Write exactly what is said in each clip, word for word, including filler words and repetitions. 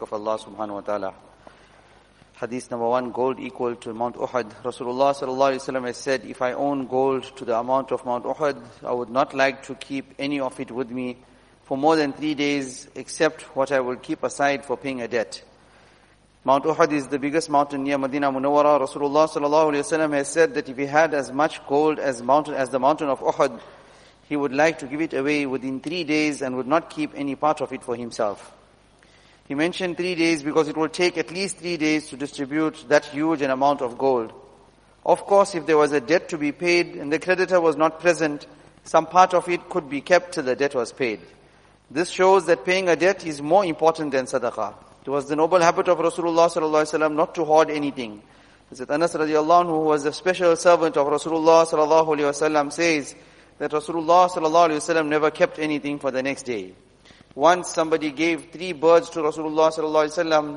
of Allah subhanahu wa ta'ala. Hadith number one, gold equal to Mount Uhud. Rasulullah sallallahu alaihi wasallam has said, if I own gold to the amount of Mount Uhud, I would not like to keep any of it with me for more than three days, except what I will keep aside for paying a debt. Mount Uhud is the biggest mountain near Medina Munawwara. Rasulullah sallallahu alaihi wasallam has said that if he had as much gold as mountain as the mountain of Uhud, he would like to give it away within three days and would not keep any part of it for himself. He mentioned three days because it will take at least three days to distribute that huge an amount of gold. Of course, if there was a debt to be paid and the creditor was not present, some part of it could be kept till the debt was paid. This shows that paying a debt is more important than sadaqah. It was the noble habit of Rasulullah sallallahu alaihi wasallam not to hoard anything. Hazrat Anas radiallahu anhu, who was a special servant of Rasulullah sallallahu alaihi wasallam, says that Rasulullah sallallahu alaihi wasallam never kept anything for the next day. Once somebody gave three birds to Rasulullah sallallahu alaihi wasallam,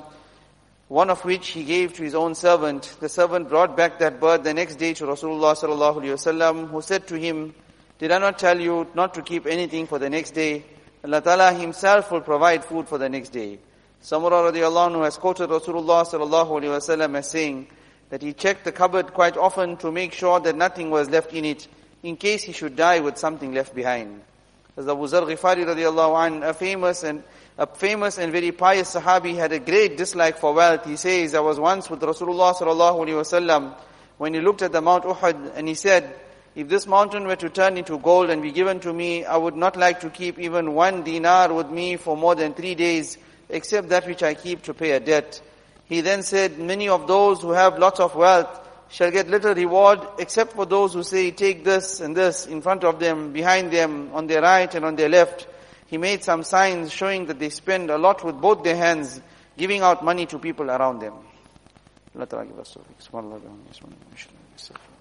one of which he gave to his own servant. The servant brought back that bird the next day to Rasulullah sallallahu alaihi wasallam, who said to him, did I not tell you not to keep anything for the next day? Allah Ta'ala himself will provide food for the next day. Samura radiallahu anhu has quoted Rasulullah sallallahu alaihi wasallam as saying that he checked the cupboard quite often to make sure that nothing was left in it, in case he should die with something left behind. As Abu Zar Ghifari radiallahu anh, a famous and a famous and very pious Sahabi, had a great dislike for wealth. He says, I was once with Rasulullah sallallahu alaihi wasallam when he looked at the Mount Uhud, and he said, if this mountain were to turn into gold and be given to me, I would not like to keep even one dinar with me for more than three days, except that which I keep to pay a debt. He then said, many of those who have lots of wealth shall get little reward, except for those who say, take this and this in front of them, behind them, on their right and on their left. He made some signs showing that they spend a lot with both their hands, giving out money to people around them. Allah Ta'ala give us tawfiq. Subhanallah.